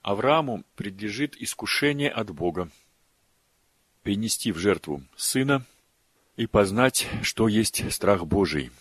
Аврааму предлежит искушение от Бога, принести в жертву сына и познать, что есть страх Божий.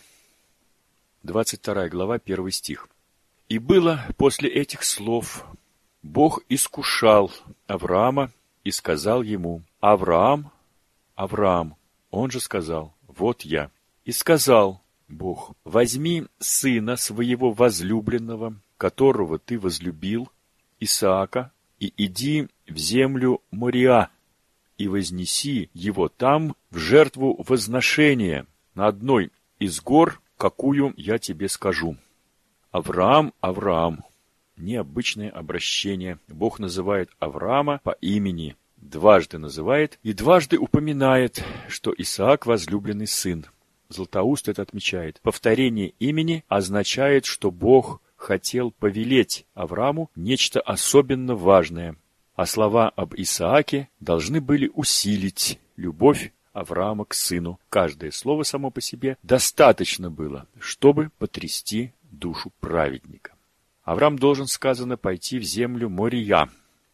22 глава, 1 стих. «И было после этих слов, Бог искушал Авраама и сказал ему: Авраам, Авраам. Он же сказал: вот я. И сказал Бог: возьми сына своего возлюбленного, которого ты возлюбил, Исаака, и иди в землю Мориа, и вознеси его там в жертву возношения на одной из гор, какую я тебе скажу. Авраам, Авраам». Необычное обращение. Бог называет Авраама по имени, дважды называет и дважды упоминает, что Исаак возлюбленный сын. Златоуст это отмечает. Повторение имени означает, что Бог хотел повелеть Аврааму нечто особенно важное, а слова об Исааке должны были усилить любовь Авраама к сыну. Каждое слово само по себе достаточно было, чтобы потрясти душу праведника. Авраам должен, сказано, пойти в землю Мория.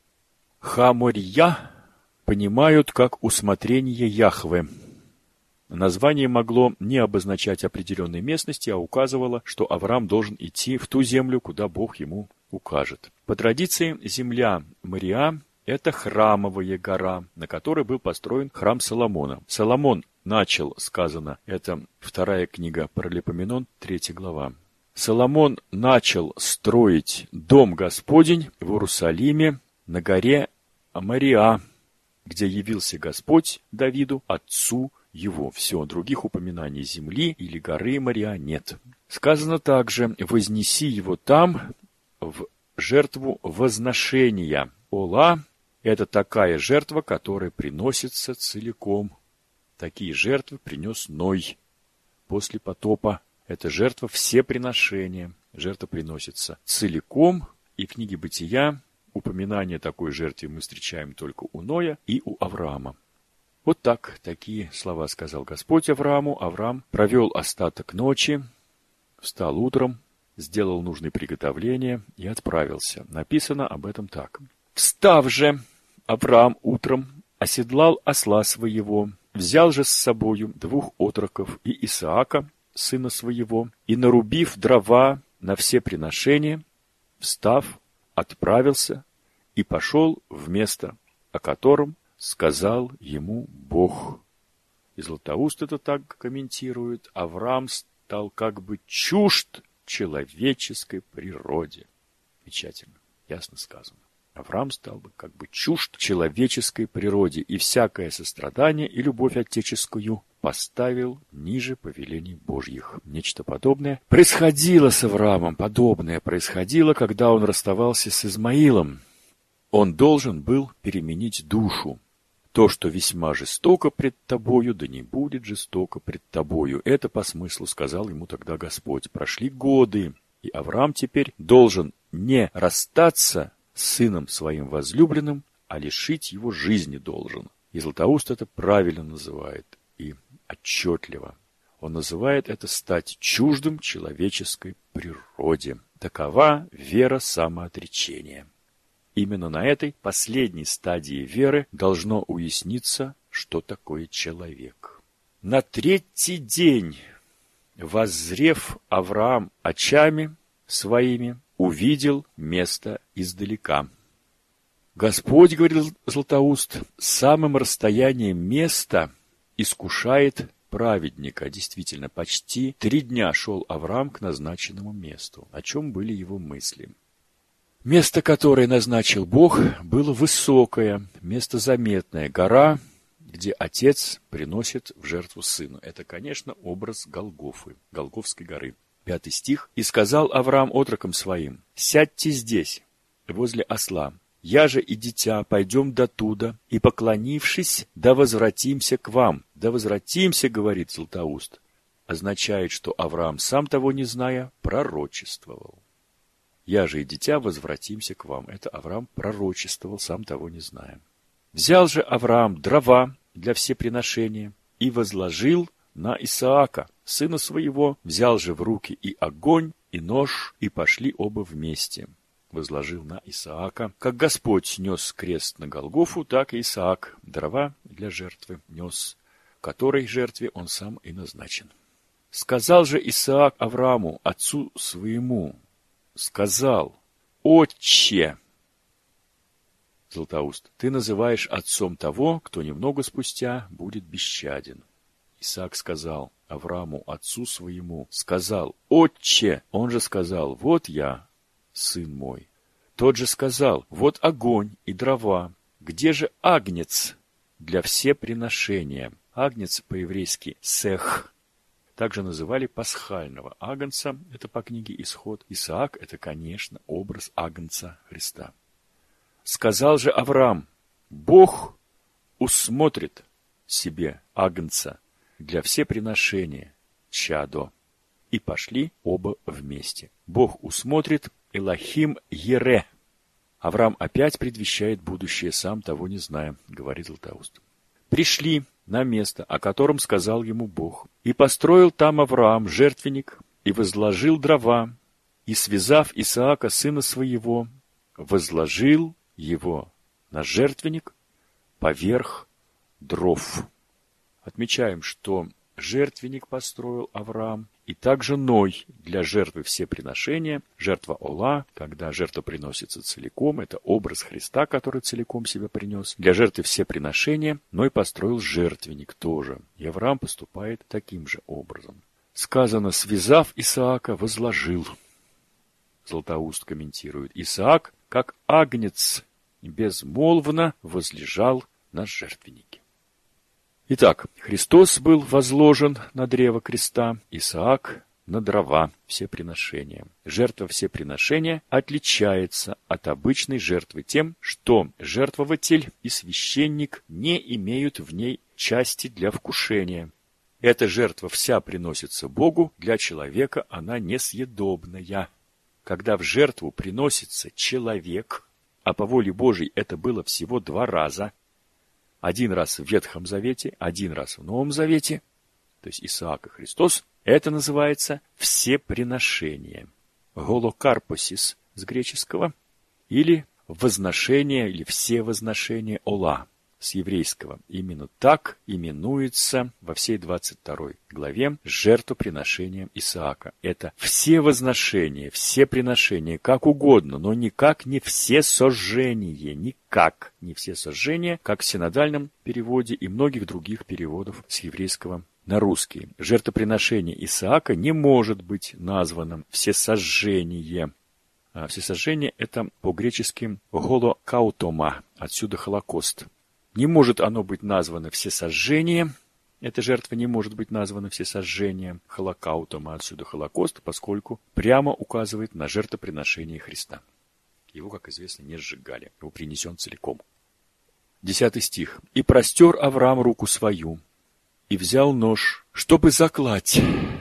Ха-Мория понимают как усмотрение Яхве. Название могло не обозначать определенной местности, а указывало, что Авраам должен идти в ту землю, куда Бог ему укажет. По традиции, земля Мория – это храмовая гора, на которой был построен храм Соломона. Соломон начал, сказано, это 2 книга Паралипоменон, 3 глава. Соломон начал строить дом Господень в Иерусалиме на горе Мория, где явился Господь Давиду, отцу его. Все, других упоминаний земли или горы Мория нет. Сказано также: вознеси его там в жертву возношения. Ола – это такая жертва, которая приносится целиком. Такие жертвы принес Ной после потопа. Это жертва всеприношения. Жертва приносится целиком. И в книге Бытия упоминание такой жертвы мы встречаем только у Ноя и у Авраама. Вот так, такие слова сказал Господь Аврааму. Авраам провел остаток ночи, встал утром, сделал нужные приготовления и отправился. Написано об этом так. «Встав же, Авраам утром оседлал осла своего, взял же с собою 2 отроков и Исаака, сына своего, и, нарубив дрова на все приношения, встав, отправился и пошел в место, о котором сказал ему Бог». И Златоуст это так комментирует: Авраам стал как бы чужд человеческой природе. Замечательно, ясно сказано. Авраам стал бы как бы чужд человеческой природе, и всякое сострадание и любовь отеческую поставил ниже повелений Божьих. Нечто подобное происходило с Авраамом, подобное происходило, когда он расставался с Измаилом. Он должен был переменить душу. То, что весьма жестоко пред тобою, да не будет жестоко пред тобою. Это по смыслу сказал ему тогда Господь. Прошли годы, и Авраам теперь должен не расстаться с сыном своим возлюбленным, а лишить его жизни должен. И Златоуст это правильно называет и отчетливо. Он называет это стать чуждым человеческой природе. Такова вера самоотречения. Именно на этой последней стадии веры должно уясниться, что такое человек. На 3-й день, воззрев Авраам очами своими, увидел место издалека. Господь, говорил Златоуст, самым расстоянием места искушает праведника. Действительно, почти 3 дня шел Авраам к назначенному месту. О чем были его мысли? Место, которое назначил Бог, было высокое, место заметное, гора, где отец приносит в жертву сыну. Это, конечно, образ Голгофы, Голгофской горы. 5 стих. «И сказал Авраам отрокам своим: сядьте здесь, возле осла. Я же и дитя пойдем дотуда, и, поклонившись, да возвратимся к вам». «Да возвратимся», говорит Златоуст, означает, что Авраам, сам того не зная, пророчествовал. «Я же и дитя возвратимся к вам». Это Авраам пророчествовал, сам того не зная. «Взял же Авраам дрова для всеприношения и возложил на Исаака, сына своего, взял же в руки и огонь, и нож, и пошли оба вместе. возложил на Исаака. Как Господь нес крест на Голгофу, так и Исаак дрова для жертвы нес, которой жертве он сам и назначен. Сказал же Исаак Аврааму, отцу своему, сказал: «Отче!» Златоуст, ты называешь отцом того, кто немного спустя будет бесчаден. Исаак сказал Аврааму, отцу своему, сказал: «Отче!» Он же сказал: «Вот я, сын мой». Тот же сказал: «Вот огонь и дрова. Где же агнец для всеприношения?» Агнец по-еврейски «сех». Также называли пасхального агнца, это по книге Исход. Исаак – это, конечно, образ агнца Христа. Сказал же Авраам: «Бог усмотрит себе агнца для всеприношения, чадо». И пошли оба вместе. Бог усмотрит Элохим Ере. Авраам опять предвещает будущее, сам того не зная, говорит Златоуст. Пришли на место, о котором сказал ему Бог. И построил там Авраам жертвенник, и возложил дрова, и, связав Исаака, сына своего, возложил его на жертвенник поверх дров. Отмечаем, что жертвенник построил Авраам, и также Ной для жертвы всеприношения, жертва Ола, когда жертва приносится целиком, это образ Христа, который целиком себя принес. Для жертвы всеприношения Ной построил жертвенник тоже, и Авраам поступает таким же образом. Сказано: связав Исаака, возложил. Златоуст комментирует: Исаак, как агнец, безмолвно возлежал на жертвеннике. Итак, Христос был возложен на древо креста, Исаак на дрова всеприношения. Жертва всеприношения отличается от обычной жертвы тем, что жертвователь и священник не имеют в ней части для вкушения. Эта жертва вся приносится Богу, для человека она несъедобная. Когда в жертву приносится человек, а по воле Божьей это было всего 2 раза, один раз в Ветхом Завете, один раз в Новом Завете, то есть Исаак и Христос, это называется всеприношение. Голокарпосис с греческого, или возношение, или всевозношение Ола с еврейского. Именно так именуется во всей 22 главе жертвоприношением Исаака. Это всевозношение, всеприношение, как угодно, но никак не всесожжение, никак не всесожжение, как в синодальном переводе и многих других переводов с еврейского на русский. Жертвоприношение Исаака не может быть названо всесожжение. Всесожжение – это по-гречески голокаутома, отсюда Холокост. Не может оно быть названо всесожжением, эта жертва не может быть названа всесожжением, холокаутом, а отсюда Холокост, поскольку прямо указывает на жертвоприношение Христа. Его, как известно, не сжигали, его принесен целиком. 10 стих. «И простер Авраам руку свою, и взял нож, чтобы заклать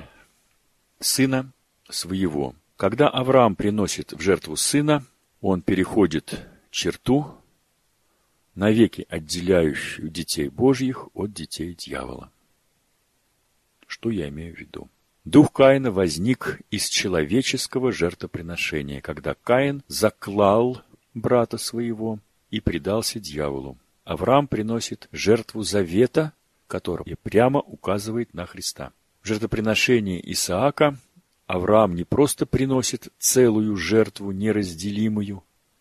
сына своего». Когда Авраам приносит в жертву сына, он переходит черту, навеки отделяющую детей Божьих от детей дьявола. Что я имею в виду? Дух Каина возник из человеческого жертвоприношения, когда Каин заклал брата своего и предался дьяволу. Авраам приносит жертву завета, которая прямо указывает на Христа. В жертвоприношении Исаака Авраам не просто приносит целую жертву неразделимую,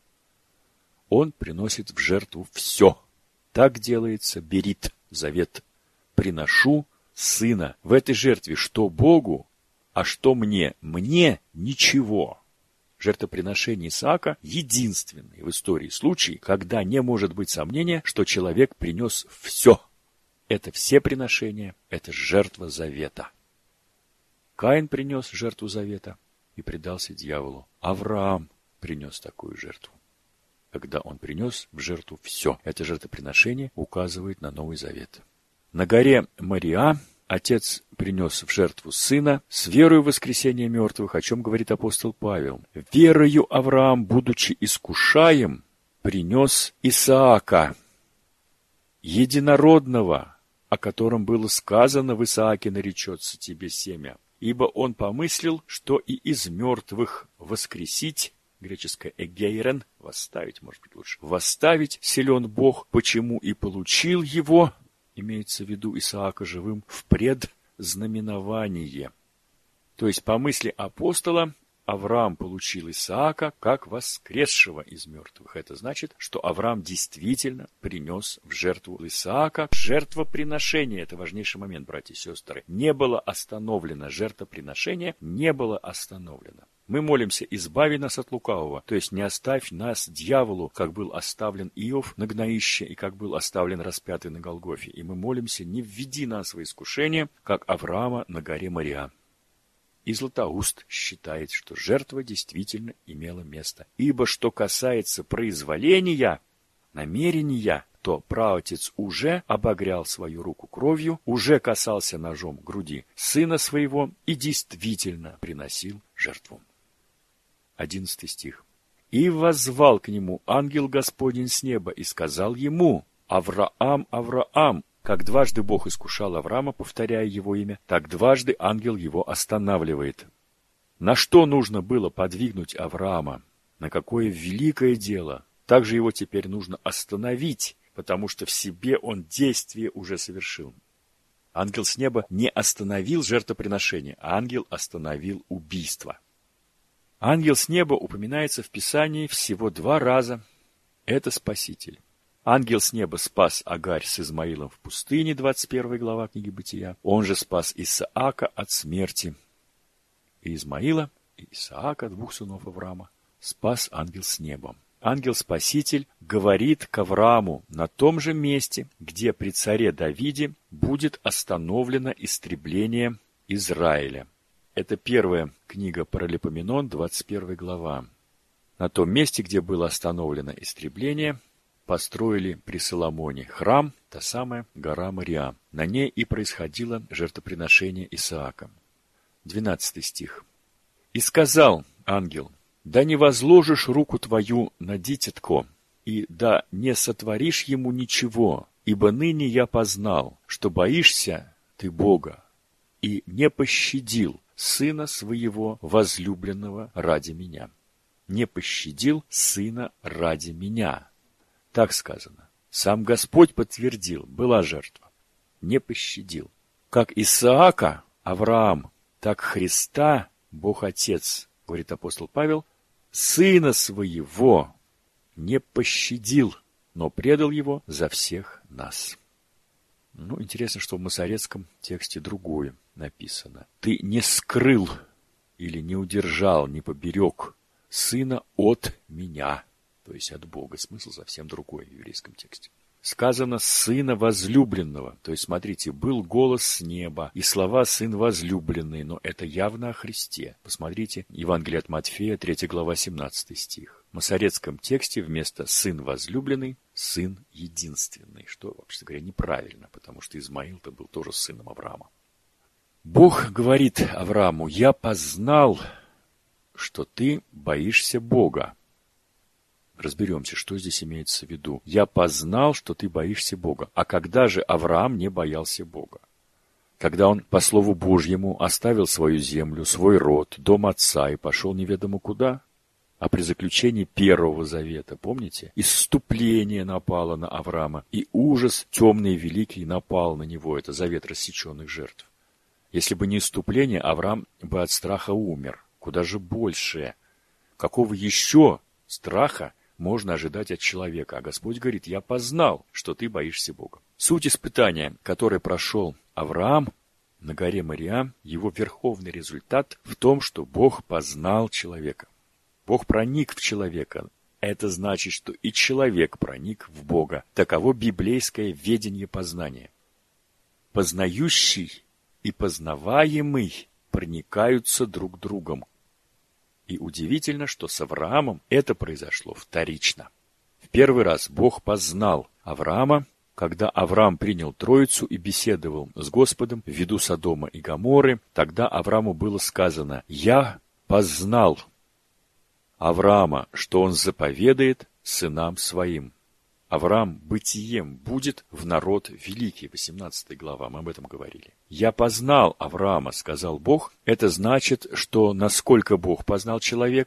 он приносит в жертву все. Так делается берит, завет. Приношу сына. В этой жертве что Богу, а что мне? Мне ничего. Жертвоприношение Исаака – единственный в истории случай, когда не может быть сомнения, что человек принес все. Это все приношения, это жертва завета. Каин принес жертву завета и предался дьяволу. Авраам принес такую жертву. Когда он принес в жертву все. Это жертвоприношение указывает на Новый Завет. На горе Мориа отец принес в жертву сына с верою в воскресение мертвых, о чем говорит апостол Павел. Верою Авраам, будучи искушаем, принес Исаака, единородного, о котором было сказано: в Исааке наречется тебе семя. Ибо он помыслил, что и из мертвых воскресить греческое эгейрен, восставить, может быть, лучше. Восставить силен Бог, почему и получил его, имеется в виду Исаака живым, в предзнаменование. То есть, по мысли апостола, Авраам получил Исаака как воскресшего из мертвых. Это значит, что Авраам действительно принес в жертву Исаака. Жертвоприношение, это важнейший момент, братья и сестры, не было остановлено. Жертвоприношение не было остановлено. Мы молимся: избави нас от лукавого, то есть не оставь нас дьяволу, как был оставлен Иов на гноище и как был оставлен распятый на Голгофе. И мы молимся: не введи нас во искушение, как Авраама на горе Мориа. И Златоуст считает, что жертва действительно имела место. Ибо что касается произволения, намерения, то праотец уже обогрял свою руку кровью, уже касался ножом груди сына своего и действительно приносил жертву. 11 стих. «И воззвал к нему ангел Господень с неба и сказал ему: Авраам, Авраам. Как дважды Бог искушал Авраама, повторяя его имя, так дважды ангел его останавливает. На что нужно было подвигнуть Авраама? На какое великое дело? Также его теперь нужно остановить, потому что в себе он действие уже совершил. Ангел с неба не остановил жертвоприношение, а ангел остановил убийство. Ангел с неба упоминается в Писании всего 2 раза. Это Спаситель. Ангел с неба спас Агарь с Измаилом в пустыне, 21 глава книги Бытия. Он же спас Исаака от смерти. И Измаила, и Исаака, 2 сынов Авраама, спас ангел с неба. Ангел-спаситель говорит к Аврааму на том же месте, где при царе Давиде будет остановлено истребление Израиля. Это первая книга Паралипоменон, 21 глава. На том месте, где было остановлено истребление, построили при Соломоне храм, та самая гора Мориа. На ней и происходило жертвоприношение Исаака. 12 стих. «И сказал ангел: да не возложишь руку твою на дитятко, и да не сотворишь ему ничего, ибо ныне я познал, что боишься ты Бога, и не пощадил сына своего возлюбленного ради меня». Не пощадил сына ради меня. Так сказано. Сам Господь подтвердил, была жертва. Не пощадил. Как Исаака, Авраам, так Христа, Бог Отец, говорит апостол Павел, сына своего не пощадил, но предал его за всех нас. Интересно, что в масорецком тексте другое написано. Ты не скрыл или не удержал, не поберег сына от меня. То есть от Бога. Смысл совсем другой в еврейском тексте. Сказано «сына возлюбленного». То есть, смотрите, был голос с неба и слова «сын возлюбленный», но это явно о Христе. Посмотрите, Евангелие от Матфея, 3 глава, 17 стих. В масорецком тексте вместо «сын возлюбленный» «сын единственный», что, вообще говоря, неправильно, потому что Измаил-то был тоже сыном Авраама. Бог говорит Аврааму: «Я познал, что ты боишься Бога». Разберемся, что здесь имеется в виду. «Я познал, что ты боишься Бога». А когда же Авраам не боялся Бога? Когда он, по слову Божьему, оставил свою землю, свой род, дом отца и пошел неведомо куда? А при заключении Первого Завета, помните? Исступление напало на Авраама, и ужас темный и великий напал на него. Это завет рассеченных жертв. Если бы не исступление, Авраам бы от страха умер. Куда же больше? Какого еще страха можно ожидать от человека? А Господь говорит: «Я познал, что ты боишься Бога». Суть испытания, которое прошел Авраам на горе Мориа, его верховный результат в том, что Бог познал человека. Бог проник в человека. Это значит, что и человек проник в Бога. Таково библейское ведение познания. Познающий и познаваемый проникаются друг другом. И удивительно, что с Авраамом это произошло вторично. В первый раз Бог познал Авраама, когда Авраам принял Троицу и беседовал с Господом в виду Содома и Гоморры. Тогда Аврааму было сказано: «Я познал Авраама, что он заповедает сынам своим». Авраам бытием будет в народ великий. 18 глава, мы об этом говорили. «Я познал Авраама», сказал Бог. Это значит, что насколько Бог познал человека?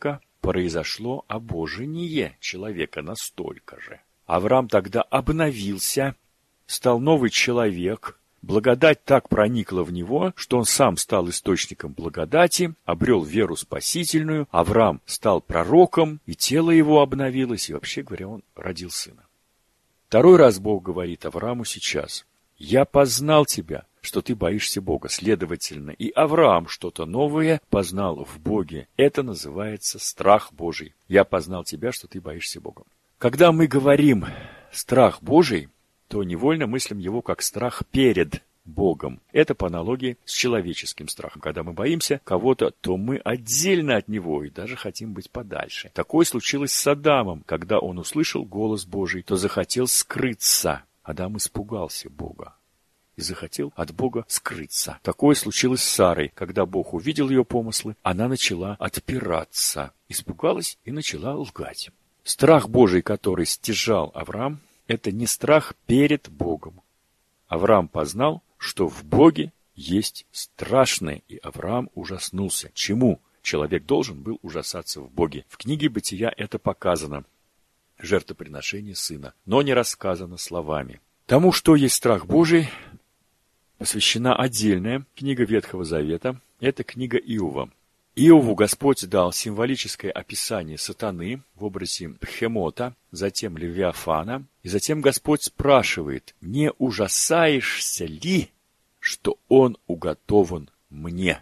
произошло обожение человека настолько же. Авраам тогда обновился, стал новый человек. Благодать так проникла в него, что он сам стал источником благодати, обрел веру спасительную. Авраам стал пророком, и тело его обновилось, и вообще говоря, он родил сына. Второй раз Бог говорит Аврааму сейчас: «Я познал тебя, что ты боишься Бога». Следовательно, и Авраам что-то новое познал в Боге. Это называется страх Божий. «Я познал тебя, что ты боишься Бога». Когда мы говорим «страх Божий», то невольно мыслим его как страх перед Богом. Это по аналогии с человеческим страхом. Когда мы боимся кого-то, то мы отдельно от него и даже хотим быть подальше. Такое случилось с Адамом. Когда он услышал голос Божий, то захотел скрыться. Адам испугался Бога и захотел от Бога скрыться. Такое случилось с Сарой. Когда Бог увидел ее помыслы, она начала отпираться, испугалась и начала лгать. Страх Божий, который стяжал Авраам, это не страх перед Богом. Авраам познал, что в Боге есть страшное, и Авраам ужаснулся. Чему человек должен был ужасаться в Боге? В книге Бытия это показано. Жертвоприношение сына, но не рассказано словами. Тому, что есть страх Божий, посвящена отдельная книга Ветхого Завета. Это книга Иова. Иову Господь дал символическое описание сатаны в образе Бхемота, затем Левиафана, и затем Господь спрашивает: «Не ужасаешься ли, что он уготован мне?»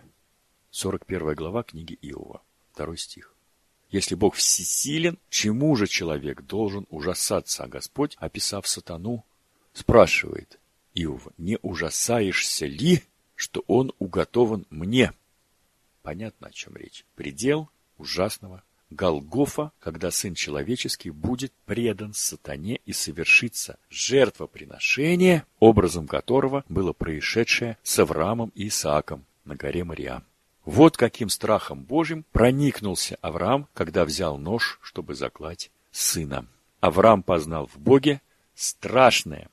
41 глава книги Иова, 2 стих. Если Бог всесилен, чему же человек должен ужасаться? А Господь, описав сатану, спрашивает Иова: «Не ужасаешься ли, что он уготован мне?» Понятно, о чем речь. Предел ужасного. Голгофа, когда Сын Человеческий будет предан сатане и совершится жертвоприношение, образом которого было происшедшее с Авраамом и Исааком на горе Мориа. Вот каким страхом Божьим проникнулся Авраам, когда взял нож, чтобы заклать сына. Авраам познал в Боге страшное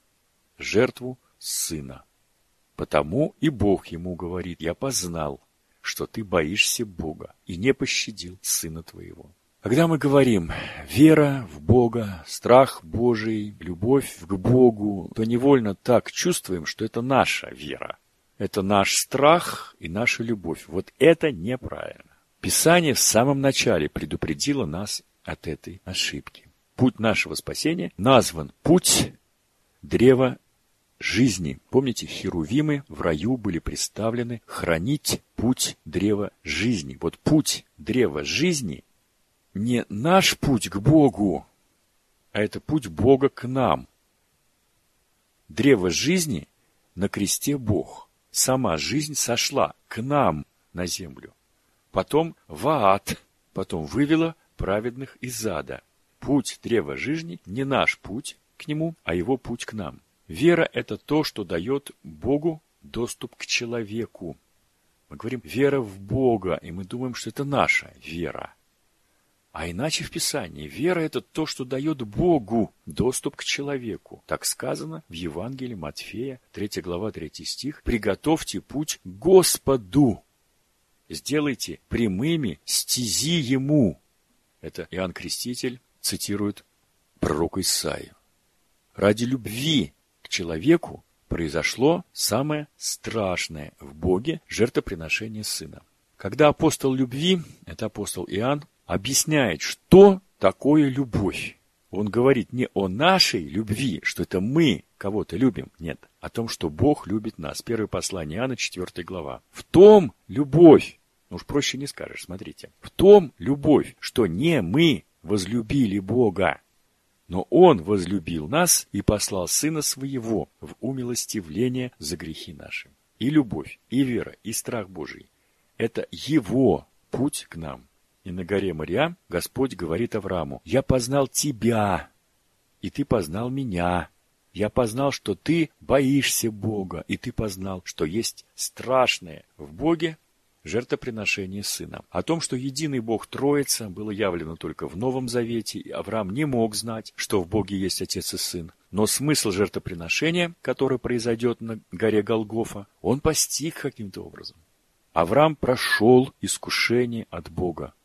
— жертву сына. Потому и Бог ему говорит: «Я познал, что ты боишься Бога, и не пощадил сына твоего». Когда мы говорим «вера в Бога», «страх Божий», «любовь к Богу», то невольно так чувствуем, что это наша вера. Это наш страх и наша любовь. Вот это неправильно. Писание в самом начале предупредило нас от этой ошибки. Путь нашего спасения назван путь древа жизни. Помните, херувимы в раю были представлены хранить путь древа жизни. Вот путь древа жизни не наш путь к Богу, а это путь Бога к нам. Древо жизни на кресте Бог. Сама жизнь сошла к нам на землю. Потом в ад, потом вывела праведных из ада. Путь древа жизни не наш путь к нему, а его путь к нам. Вера – это то, что дает Богу доступ к человеку. Мы говорим «вера в Бога», и мы думаем, что это наша вера. А иначе в Писании вера – это то, что дает Богу доступ к человеку. Так сказано в Евангелии Матфея, 3 глава, 3 стих: «Приготовьте путь Господу, сделайте прямыми стези Ему». Это Иоанн Креститель цитирует пророка Исаию. Ради любви к человеку произошло самое страшное в Боге — жертвоприношение Сына. Когда апостол любви, это апостол Иоанн, объясняет, что такое любовь. Он говорит не о нашей любви, что это мы кого-то любим, нет, о том, что Бог любит нас. Первое послание Иоанна, 4 глава. В том любовь, уж проще не скажешь, смотрите, в том любовь, что не мы возлюбили Бога, но Он возлюбил нас и послал Сына Своего в умилостивление за грехи наши. И любовь, и вера, и страх Божий – это Его путь к нам. И на горе Мориа Господь говорит Аврааму: «Я познал тебя, и ты познал меня. Я познал, что ты боишься Бога, и ты познал, что есть страшное в Боге жертвоприношение Сына». О том, что единый Бог Троица, было явлено только в Новом Завете, и Авраам не мог знать, что в Боге есть Отец и Сын. Но смысл жертвоприношения, которое произойдет на горе Голгофа, он постиг каким-то образом. Авраам прошел искушение от Бога.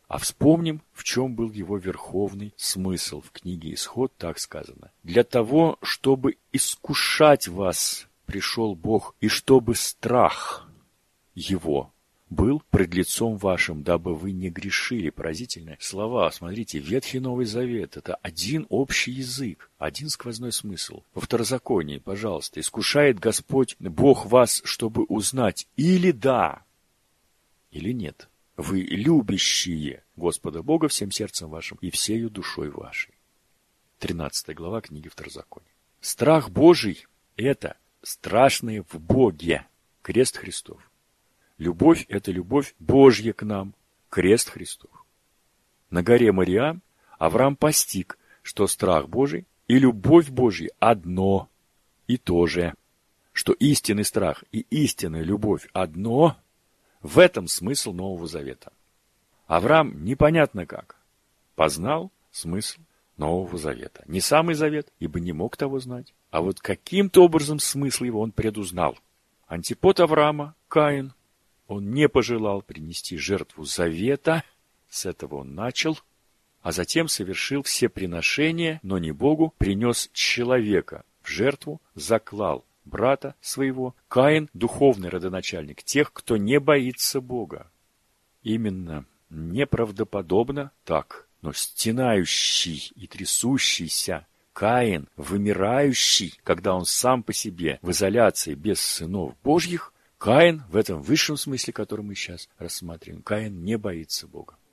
А вспомним, в чем был его верховный смысл. В книге «Исход» так сказано. «Для того, чтобы искушать вас, пришел Бог, и чтобы страх его был пред лицом вашим, дабы вы не грешили». Поразительные слова. Смотрите, Ветхий Новый Завет – это один общий язык, один сквозной смысл. Во Второзаконии, пожалуйста, искушает Господь Бог вас, чтобы узнать, или да, или нет. Вы любящие Господа Бога всем сердцем вашим и всею душой вашей. 13 глава книги Второзакония. Страх Божий – это страшное в Боге, крест Христов. Любовь – это любовь Божья к нам, крест Христов. На горе Мориам Авраам постиг, что страх Божий и любовь Божья одно и то же, что истинный страх и истинная любовь одно. В этом смысл Нового Завета. Авраам непонятно как познал смысл Нового Завета. Не самый Завет, ибо не мог того знать, а вот каким-то образом смысл его он предузнал. Антипод Авраама, Каин, он не пожелал принести жертву Завета, с этого он начал, а затем совершил все приношения, но не Богу, принес человека в жертву, заклал брата своего. Каин – духовный родоначальник тех, кто не боится Бога. Именно неправдоподобно так, но стенающий и трясущийся Каин, вымирающий, когда он сам по себе в изоляции без сынов Божьих, Каин в этом высшем смысле, который мы сейчас рассматриваем, Каин не боится Бога.